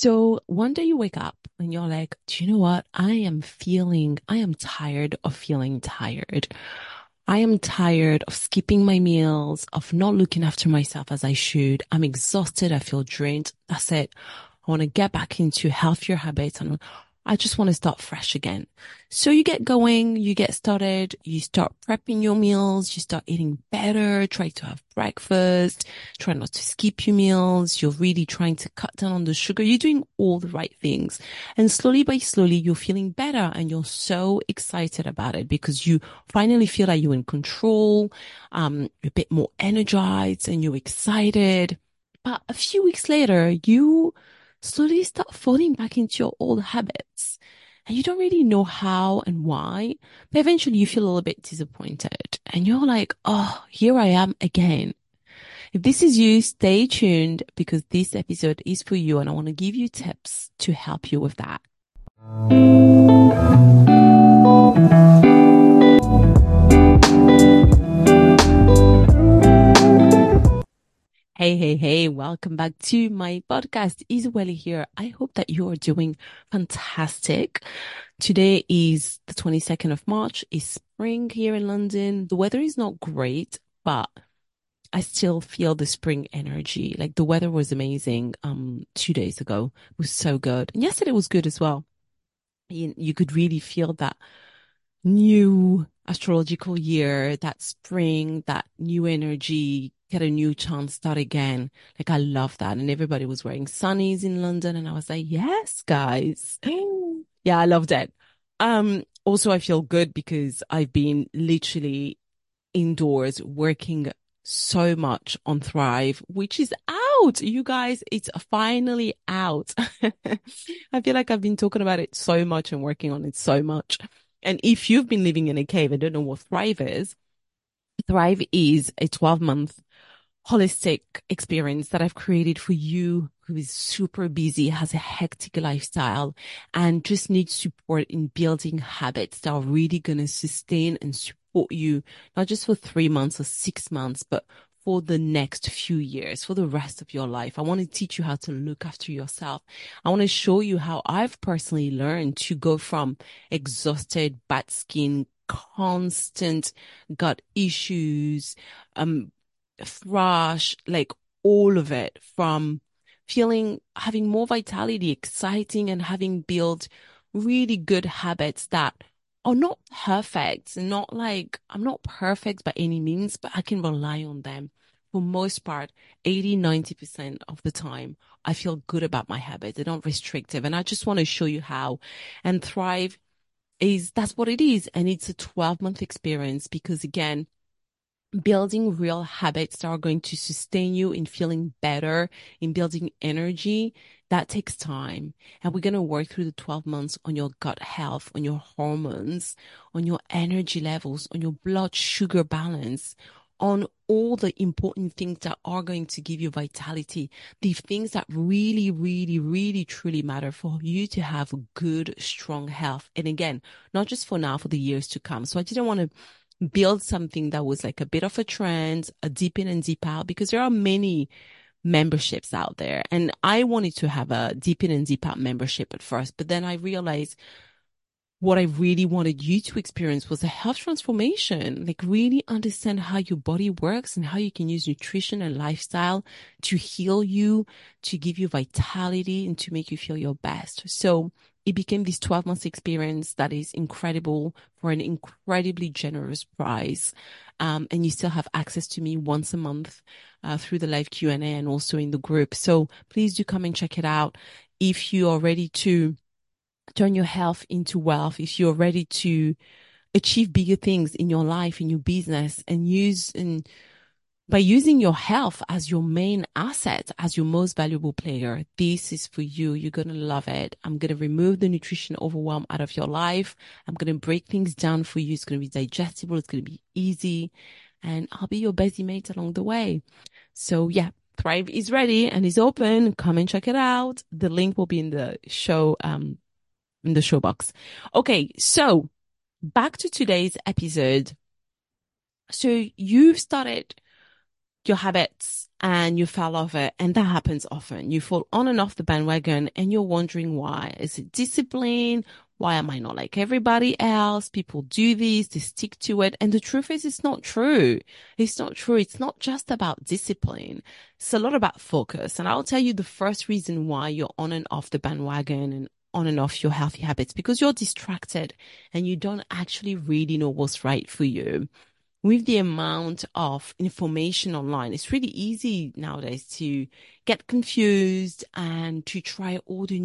So one day you wake up and you're like, do you know what? I am tired of feeling tired. I am tired of skipping my meals, of not looking after myself as I should. I'm exhausted. I feel drained. That's it. I want to get back into healthier habits and I just want to start fresh again. So you get going, you get started, you start prepping your meals, you start eating better, try to have breakfast, try not to skip your meals. You're really trying to cut down on the sugar. You're doing all the right things. And slowly by slowly, you're feeling better and you're so excited about it because you finally feel like you're in control. You're a bit more energized and you're excited. But a few weeks later, you slowly start falling back into your old habits. And you don't really know how and why, but eventually you feel a little bit disappointed and you're like, oh, here I am again. If this is you, stay tuned because this episode is for you and I want to give you tips to help you with that. Hey, hey, hey, welcome back to my podcast. Isabelle here. I hope that you are doing fantastic. Today is the 22nd of March. It's spring here in London. The weather is not great, but I still feel the spring energy. Like the weather was amazing 2 days ago. It was so good. And yesterday was good as well. You could really feel that new astrological year, that spring, that new energy, get a new chance, start again. Like I love that. And everybody was wearing sunnies in London. And I was like, yes, guys. Yeah, I loved it. Also I feel good because I've been literally indoors working so much on Thrive, which is out. You guys, it's finally out. I feel like I've been talking about it so much and working on it so much. And if you've been living in a cave and don't know what Thrive is a 12-month holistic experience that I've created for you who is super busy, has a hectic lifestyle, and just needs support in building habits that are really going to sustain and support you, not just for 3 months or 6 months, but for the next few years, for the rest of your life. I want to teach you how to look after yourself. I want to show you how I've personally learned to go from exhausted, bad skin, constant gut issues, thrash, like all of it from having more vitality, exciting and having built really good habits that are not perfect and not like I'm not perfect by any means, but I can rely on them. For most part, 80-90% of the time, I feel good about my habits. They're not restrictive. And I just want to show you how. And Thrive that's what it is. And it's a 12-month experience because again, building real habits that are going to sustain you in feeling better, in building energy, that takes time. And we're going to work through the 12 months on your gut health, on your hormones, on your energy levels, on your blood sugar balance, on all the important things that are going to give you vitality, the things that really, really, really, truly matter for you to have good, strong health. And again, not just for now, for the years to come. So I didn't want to build something that was like a bit of a trend, a deep in and deep out, because there are many memberships out there. And I wanted to have a deep in and deep out membership at first, but then I realized what I really wanted you to experience was a health transformation, like really understand how your body works and how you can use nutrition and lifestyle to heal you, to give you vitality and to make you feel your best. So it became this 12 months experience that is incredible for an incredibly generous price. And you still have access to me once a month, through the live Q&A and also in the group. So please do come and check it out. If you are ready to turn your health into wealth, if you're ready to achieve bigger things in your life, in your business, and by using your health as your main asset, as your most valuable player, this is for you. You're going to love it. I'm going to remove the nutrition overwhelm out of your life. I'm going to break things down for you. It's going to be digestible. It's going to be easy. And I'll be your busy mate along the way. So yeah, Thrive is ready and is open. Come and check it out. The link will be in the show box. Okay, so back to today's episode. So you've started your habits and you fell off it. And that happens often. You fall on and off the bandwagon and you're wondering why. Is it discipline? Why am I not like everybody else? People do this, they stick to it. And the truth is, it's not true. It's not true. It's not just about discipline. It's a lot about focus. And I'll tell you the first reason why you're on and off the bandwagon and on and off your healthy habits, because you're distracted and you don't actually really know what's right for you. With the amount of information online, it's really easy nowadays to get confused and to try all the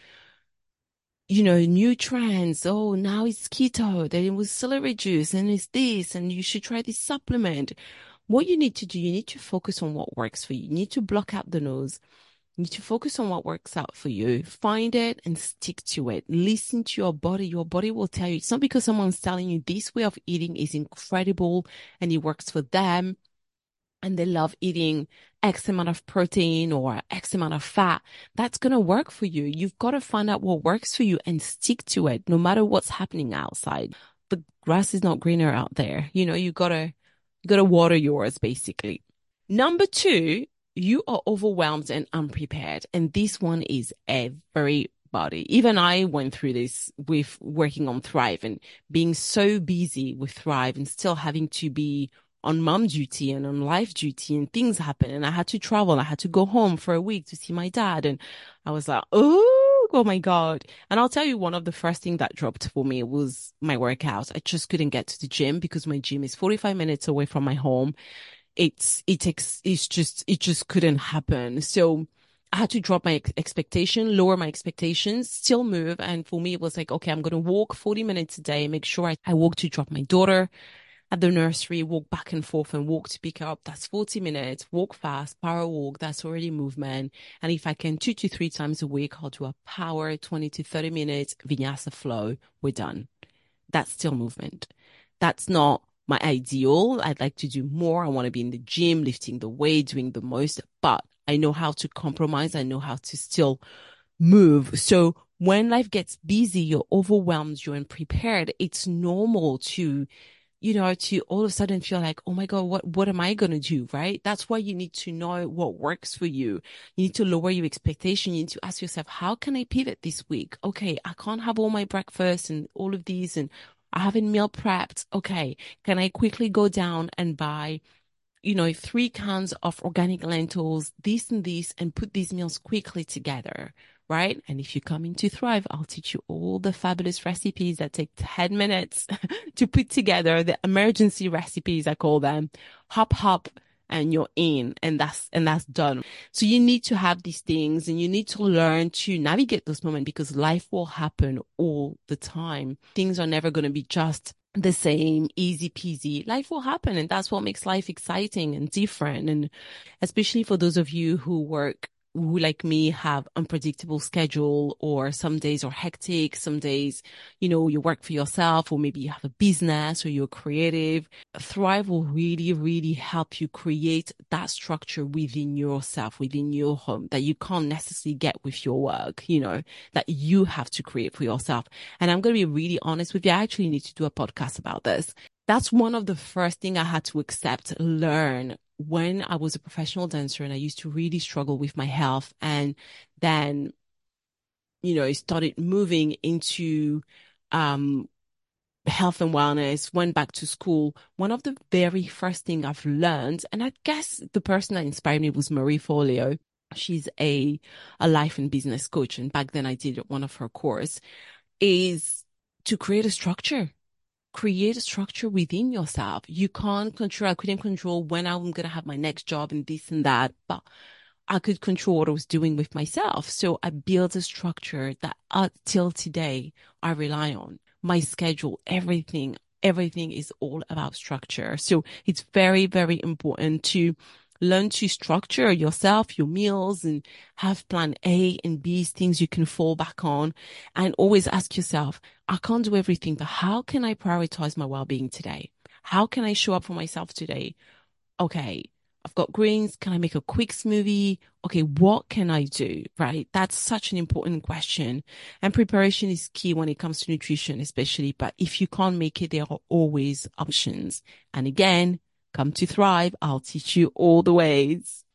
new trends. Oh, now it's keto, then it was celery juice, and it's this, and you should try this supplement. What you need to do, you need to focus on what works for you. You need to block out the noise. You need to focus on what works out for you. Find it and stick to it. Listen to your body. Your body will tell you. It's not because someone's telling you this way of eating is incredible and it works for them and they love eating X amount of protein or X amount of fat. That's going to work for you. You've got to find out what works for you and stick to it, no matter what's happening outside. The grass is not greener out there. You gotta water yours, basically. Number two, you are overwhelmed and unprepared. And this one is everybody. Even I went through this with working on Thrive and being so busy with Thrive and still having to be on mom duty and on life duty, and things happen. And I had to travel. I had to go home for a week to see my dad. And I was like, oh my God. And I'll tell you, one of the first things that dropped for me was my workout. I just couldn't get to the gym because my gym is 45 minutes away from my home. It just couldn't happen. So I had to drop my expectation, lower my expectations, still move. And for me, it was like, okay, I'm going to walk 40 minutes a day, make sure I walk to drop my daughter at the nursery, walk back and forth and walk to pick her up. That's 40 minutes, walk fast, power walk. That's already movement. And if I can 2 to 3 times a week, I'll do a power 20 to 30 minutes vinyasa flow. We're done. That's still movement. That's not my ideal. I'd like to do more. I want to be in the gym, lifting the weight, doing the most, but I know how to compromise. I know how to still move. So when life gets busy, you're overwhelmed, you're unprepared. It's normal to all of a sudden feel like, oh my God, what am I going to do? Right? That's why you need to know what works for you. You need to lower your expectation. You need to ask yourself, how can I pivot this week? Okay, I can't have all my breakfast and all of these, and I haven't meal prepped. Okay, can I quickly go down and buy 3 cans of organic lentils, this and this, and put these meals quickly together, right? And if you come into Thrive, I'll teach you all the fabulous recipes that take 10 minutes to put together, the emergency recipes, I call them. Hop, and you're in, and that's done. So you need to have these things and you need to learn to navigate those moments, because life will happen all the time. Things are never going to be just the same, easy peasy. Life will happen, and that's what makes life exciting and different. And especially for those of you who like me have unpredictable schedule, or some days are hectic, some days, you work for yourself, or maybe you have a business or you're creative. Thrive will really, really help you create that structure within yourself, within your home, that you can't necessarily get with your work, that you have to create for yourself. And I'm going to be really honest with you. I actually need to do a podcast about this. That's one of the first things I had to accept, learn when I was a professional dancer, and I used to really struggle with my health. And then, I started moving into, health and wellness, went back to school. One of the very first thing I've learned, and I guess the person that inspired me was Marie Forleo. She's a life and business coach. And back then I did one of her course, is to create a structure. Create a structure within yourself. You can't control, I couldn't control when I'm going to have my next job and this and that, but I could control what I was doing with myself. So I built a structure that till today I rely on. My schedule, everything is all about structure. So it's very, very important to learn to structure yourself, your meals, and have plan A and B, things you can fall back on. And always ask yourself, I can't do everything, but how can I prioritize my well-being today? How can I show up for myself today? Okay, I've got greens. Can I make a quick smoothie? Okay, what can I do? Right? That's such an important question. And preparation is key when it comes to nutrition, especially. But if you can't make it, there are always options. And again, come to Thrive. I'll teach you all the ways.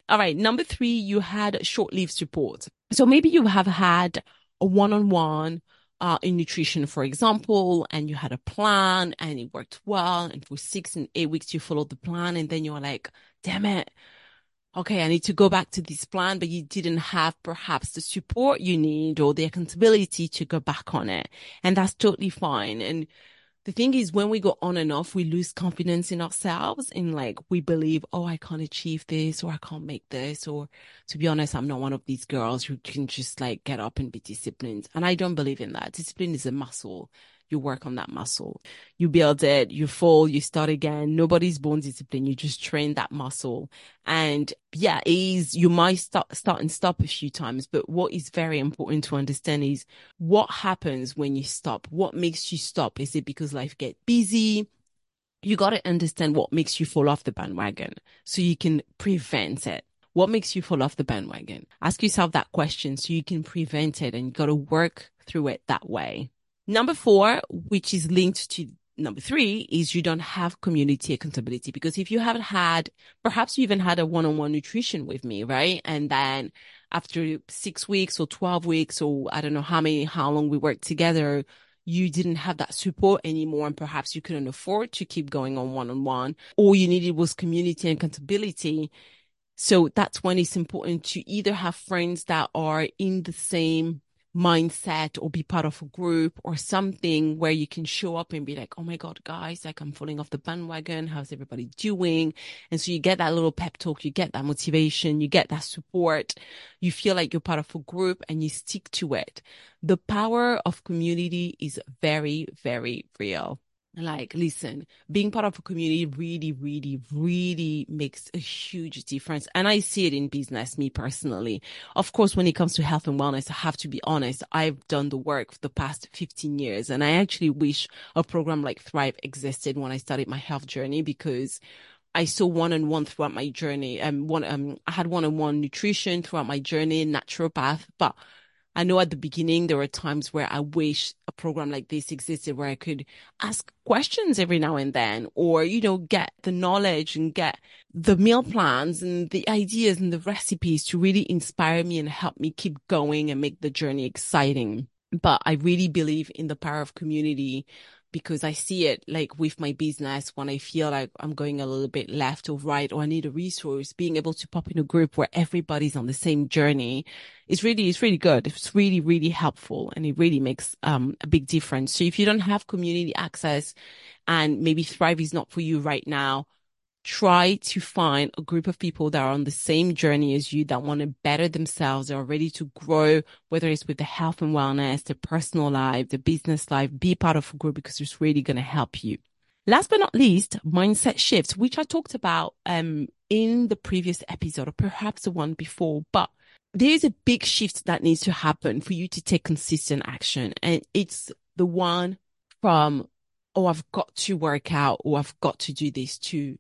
All right. Number three, you had short-lived support. So maybe you have had a one-on-one in nutrition, for example, and you had a plan and it worked well. And for 6 and 8 weeks, you followed the plan. And then you're like, damn it. Okay, I need to go back to this plan, but you didn't have perhaps the support you need or the accountability to go back on it. And that's totally fine. And the thing is, when we go on and off, we lose confidence in ourselves and like we believe, oh, I can't achieve this or I can't make this. Or to be honest, I'm not one of these girls who can just like get up and be disciplined. And I don't believe in that. Discipline is a muscle. You work on that muscle. You build it, you fall, you start again. Nobody's born disciplined. You just train that muscle. And yeah, you might start and stop a few times. But what is very important to understand is what happens when you stop? What makes you stop? Is it because life gets busy? You got to understand what makes you fall off the bandwagon so you can prevent it. What makes you fall off the bandwagon? Ask yourself that question so you can prevent it, and you got to work through it that way. Number four, which is linked to number three, is you don't have community accountability. Because if you haven't had, perhaps you even had a one-on-one nutrition with me, right? And then after 6 weeks or 12 weeks, or I don't know how long we worked together, you didn't have that support anymore. And perhaps you couldn't afford to keep going on one-on-one. All you needed was community and accountability. So that's when it's important to either have friends that are in the same mindset or be part of a group or something where you can show up and be like, oh my God, guys, like I'm falling off the bandwagon. How's everybody doing? And so you get that little pep talk, you get that motivation, you get that support. You feel like you're part of a group and you stick to it. The power of community is very, very real. Like, listen, being part of a community really, really, really makes a huge difference. And I see it in business, me personally. Of course, when it comes to health and wellness, I have to be honest, I've done the work for the past 15 years. And I actually wish a program like Thrive existed when I started my health journey, because I saw one-on-one throughout my journey. I had one-on-one nutrition throughout my journey, naturopath, but I know at the beginning, there were times where I wish a program like this existed where I could ask questions every now and then, or, get the knowledge and get the meal plans and the ideas and the recipes to really inspire me and help me keep going and make the journey exciting. But I really believe in the power of community, because I see it like with my business when I feel like I'm going a little bit left or right, or I need a resource, being able to pop in a group where everybody's on the same journey it's really good. It's really, really helpful, and it really makes a big difference. So if you don't have community access and maybe Thrive is not for you right now, try to find a group of people that are on the same journey as you, that want to better themselves, that are ready to grow, whether it's with the health and wellness, the personal life, the business life. Be part of a group, because it's really going to help you. Last but not least, mindset shifts, which I talked about in the previous episode, or perhaps the one before, but there's a big shift that needs to happen for you to take consistent action. And it's the one from, oh, I've got to work out, or I've got to do this too.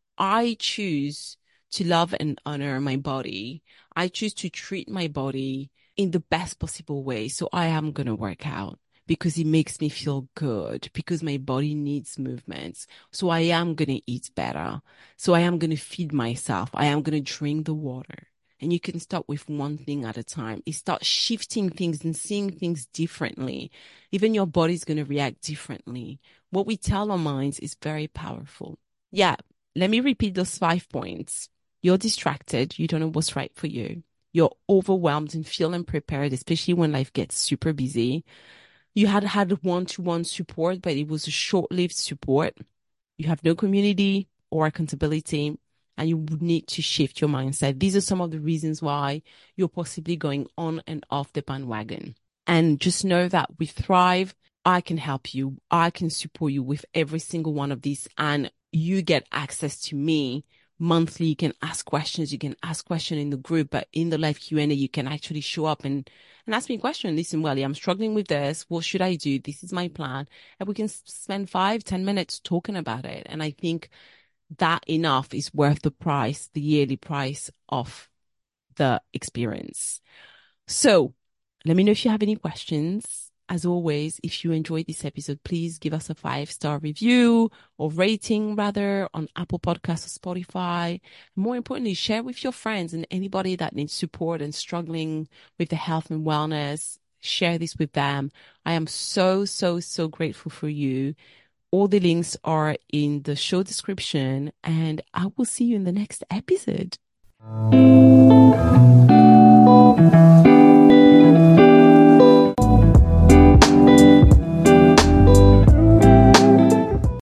I choose to love and honor my body. I choose to treat my body in the best possible way. So I am going to work out because it makes me feel good, because my body needs movements. So I am going to eat better. So I am going to feed myself. I am going to drink the water. And you can start with one thing at a time. You start shifting things and seeing things differently. Even your body's going to react differently. What we tell our minds is very powerful. Yeah. Let me repeat those 5 points. You're distracted. You don't know what's right for you. You're overwhelmed and feel unprepared, especially when life gets super busy. You had one-to-one support, but it was a short-lived support. You have no community or accountability, and you would need to shift your mindset. These are some of the reasons why you're possibly going on and off the bandwagon. And just know that with Thrive, I can help you. I can support you with every single one of these. And you get access to me monthly. You can ask questions. You can ask questions in the group, but in the live Q&A, you can actually show up and ask me a question. Listen, Welly, I'm struggling with this. What should I do? This is my plan. And we can spend 5-10 minutes talking about it. And I think that enough is worth the price, the yearly price of the experience. So let me know if you have any questions. as always, if you enjoyed this episode, please give us a 5-star review or rating rather on Apple Podcasts or Spotify. More importantly, share with your friends and anybody that needs support and struggling with the health and wellness. Share this with them. I am so, so, so grateful for you. All the links are in the show description, and I will see you in the next episode.